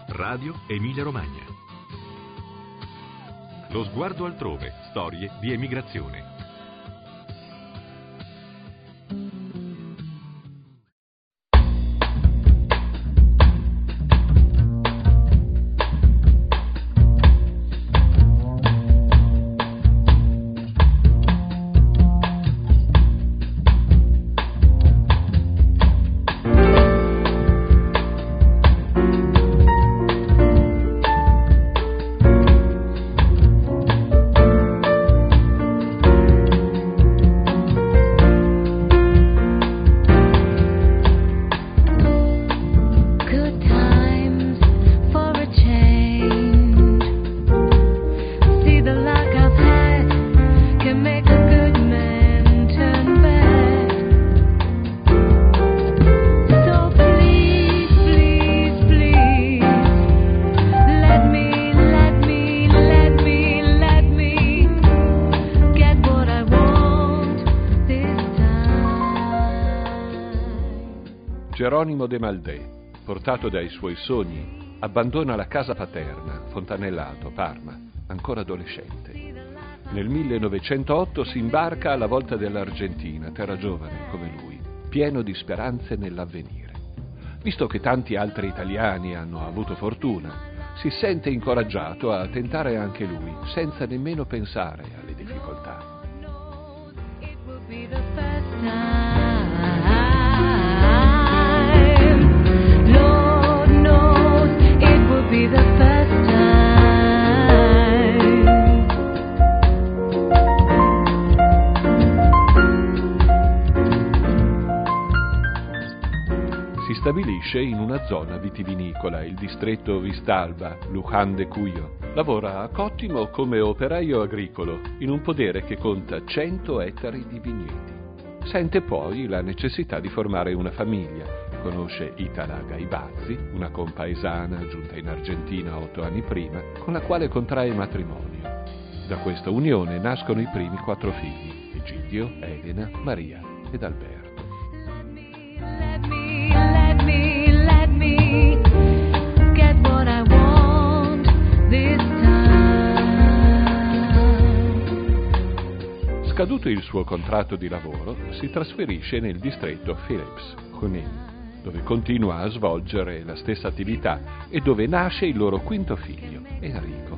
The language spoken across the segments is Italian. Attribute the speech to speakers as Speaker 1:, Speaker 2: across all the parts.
Speaker 1: Radio Emilia Romagna. Lo sguardo altrove, storie di emigrazione.
Speaker 2: Geronimo de Maldè, portato dai suoi sogni, abbandona la casa paterna, Fontanellato, Parma, ancora adolescente. Nel 1908 si imbarca alla volta dell'Argentina, terra giovane come lui, pieno di speranze nell'avvenire. Visto che tanti altri italiani hanno avuto fortuna, si sente incoraggiato a tentare anche lui, senza nemmeno pensare alle difficoltà. Si stabilisce in una zona vitivinicola, il distretto Vistalba, Luján de Cuyo. Lavora a Cottimo come operaio agricolo, in un podere che conta 100 ettari di vigneti. Sente poi la necessità di formare una famiglia. Conosce Itala Gaibazzi, una compaesana giunta in Argentina 8 anni prima, con la quale contrae matrimonio. Da questa unione nascono i primi 4 figli: Egidio, Elena, Maria ed Alberto. Scaduto il suo contratto di lavoro, si trasferisce nel distretto Philips, Junín, dove continua a svolgere la stessa attività e dove nasce il loro quinto figlio, Enrico.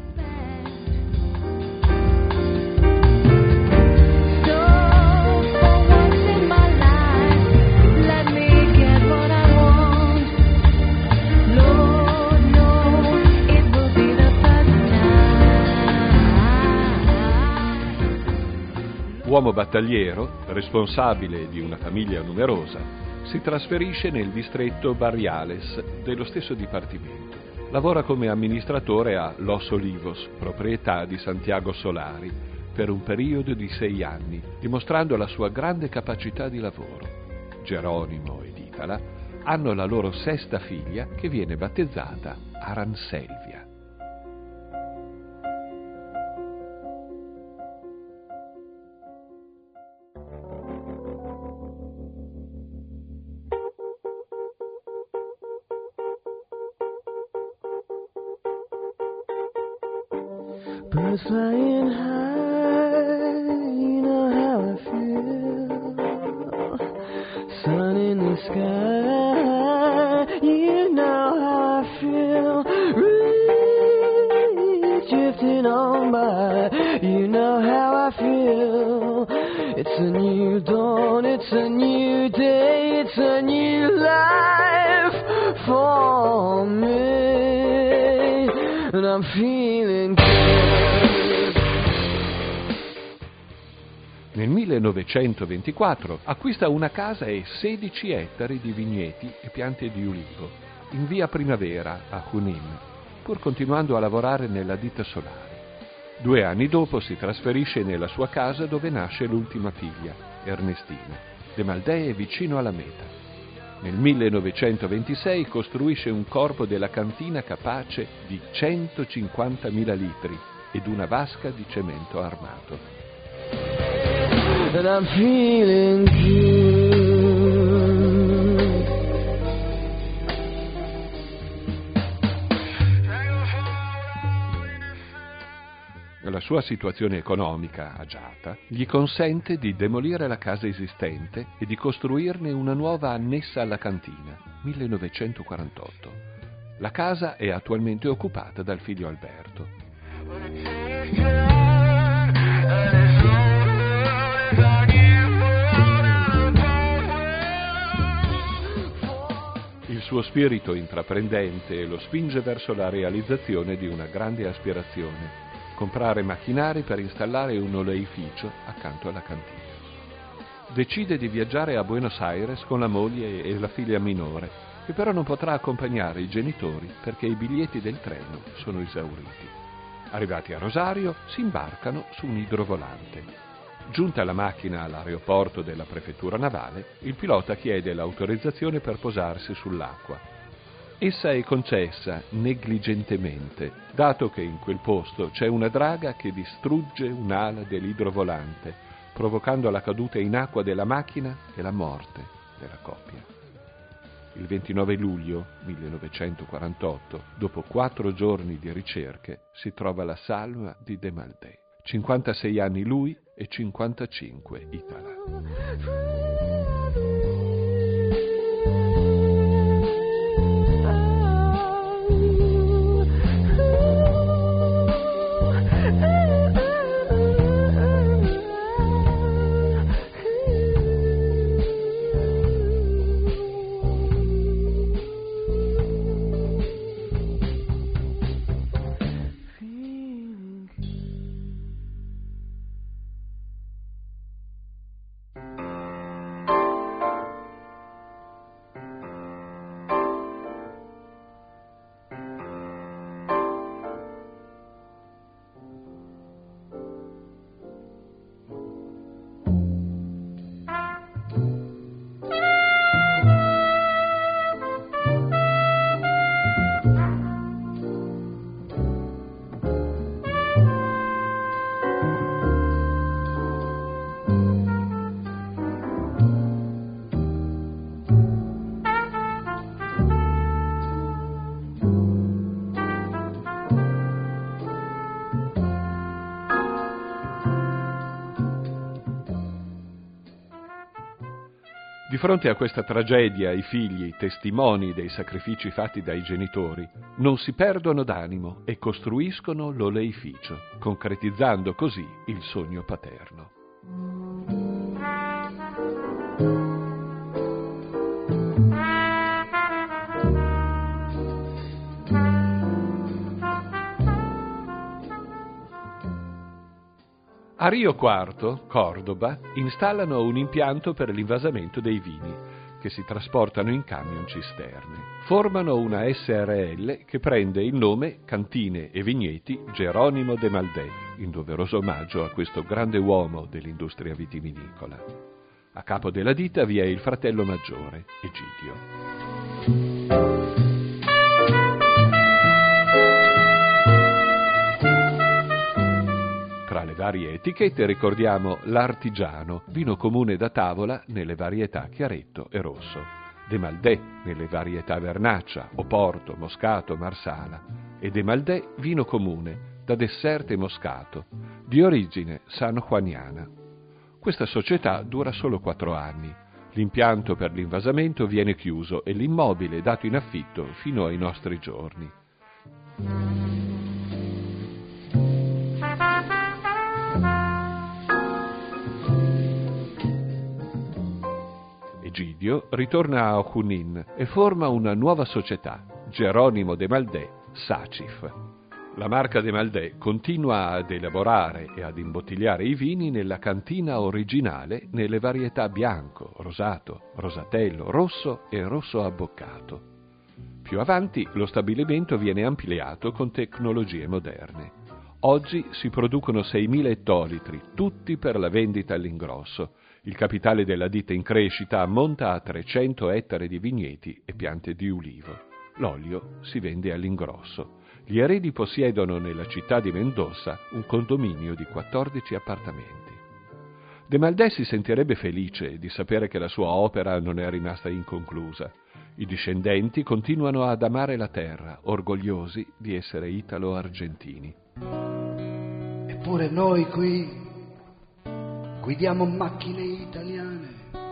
Speaker 2: Uomo battagliero, responsabile di una famiglia numerosa, si trasferisce nel distretto Barriales dello stesso dipartimento. Lavora come amministratore a Los Olivos, proprietà di Santiago Solari, per un periodo di 6 anni, dimostrando la sua grande capacità di lavoro. Geronimo ed Itala hanno la loro 6ª figlia, che viene battezzata Aranselvia.
Speaker 3: Birds flying high, you know how I feel. Sun in the sky, you know how I feel. Reeds drifting on by, you know how I feel. It's a new dawn, it's a new day, it's a new life for me, and I'm feeling good.
Speaker 2: Nel 1924 acquista una casa e 16 ettari di vigneti e piante di ulivo in via Primavera a Junín, pur continuando a lavorare nella ditta solare. 2 anni dopo si trasferisce nella sua casa dove nasce l'ultima figlia, Ernestina. De Maldè è vicino alla meta. Nel 1926 costruisce un corpo della cantina capace di 150.000 litri ed una vasca di cemento armato.
Speaker 3: And I'm feeling good.
Speaker 2: sua situazione economica agiata gli consente di demolire la casa esistente e di costruirne una nuova annessa alla cantina, 1948. La casa è attualmente occupata dal figlio Alberto. Il suo spirito intraprendente lo spinge verso la realizzazione di una grande aspirazione: comprare macchinari per installare un oleificio accanto alla cantina. Decide di viaggiare a Buenos Aires con la moglie e la figlia minore, che però non potrà accompagnare i genitori perché i biglietti del treno sono esauriti. Arrivati a Rosario, si imbarcano su un idrovolante. Giunta la macchina all'aeroporto della prefettura navale, il pilota chiede l'autorizzazione per posarsi sull'acqua. Essa è concessa negligentemente, dato che in quel posto c'è una draga che distrugge un'ala dell'idrovolante, provocando la caduta in acqua della macchina e la morte della coppia. Il 29 luglio 1948, dopo 4 giorni di ricerche, si trova la salma di De Maldè. 56 anni lui e 55 Itala. Di fronte a questa tragedia i figli, testimoni dei sacrifici fatti dai genitori, non si perdono d'animo e costruiscono l'oleificio, concretizzando così il sogno paterno. A Rio Quarto, Cordoba, installano un impianto per l'invasamento dei vini, che si trasportano in camion cisterne. Formano una SRL che prende il nome Cantine e Vigneti Geronimo De Maldè, in doveroso omaggio a questo grande uomo dell'industria vitivinicola. A capo della ditta vi è il fratello maggiore, Egidio. Tra le varie etichette ricordiamo l'Artigiano, vino comune da tavola nelle varietà Chiaretto e Rosso, De Maldè nelle varietà Vernaccia, Oporto, Moscato, Marsala, e De Maldè vino comune da dessert e Moscato, di origine sanjuaniana. Questa società dura solo 4 anni. L'impianto per l'invasamento viene chiuso e l'immobile dato in affitto fino ai nostri giorni. Egidio ritorna a Junín e forma una nuova società, Geronimo De Maldè Sacif. La marca De Maldè continua ad elaborare e ad imbottigliare i vini nella cantina originale nelle varietà bianco, rosato, rosatello, rosso e rosso abboccato. Più avanti lo stabilimento viene ampliato con tecnologie moderne. Oggi si producono 6.000 ettolitri, tutti per la vendita all'ingrosso. Il capitale della ditta in crescita ammonta a 300 ettari di vigneti e piante di ulivo. L'olio si vende all'ingrosso. Gli eredi possiedono nella città di Mendoza un condominio di 14 appartamenti. De Maldè si sentirebbe felice di sapere che la sua opera non è rimasta inconclusa. I discendenti continuano ad amare la terra, orgogliosi di essere italo-argentini.
Speaker 4: Eppure noi qui guidiamo macchine italiane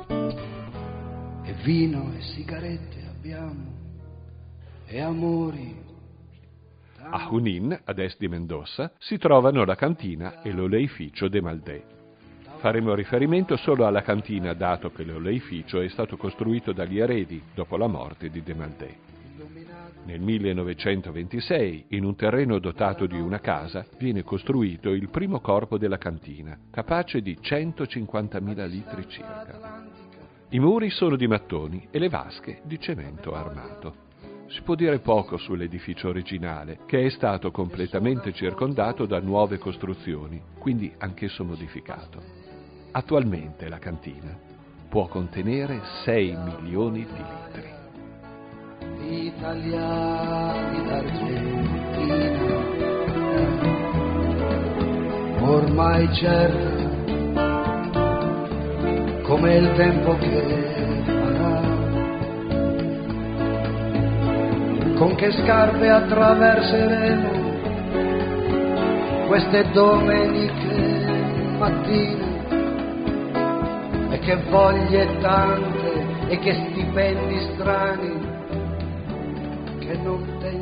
Speaker 4: e vino e sigarette abbiamo e amori.
Speaker 2: A Junín, ad est di Mendoza, si trovano la cantina e l'oleificio de Maldè. Faremo riferimento solo alla cantina, dato che l'oleificio è stato costruito dagli eredi dopo la morte di De Maldè. Nel 1926, in un terreno dotato di una casa, viene costruito il primo corpo della cantina, capace di 150.000 litri circa. I muri sono di mattoni e le vasche di cemento armato. Si può dire poco sull'edificio originale, che è stato completamente circondato da nuove costruzioni, quindi anch'esso modificato. Attualmente la cantina può contenere 6 milioni di litri.
Speaker 4: Italiani d'Argentina, ormai certa come il tempo che farà, con che scarpe attraverseremo queste domeniche mattine, e che voglie tante e che stipendi strani che non tengo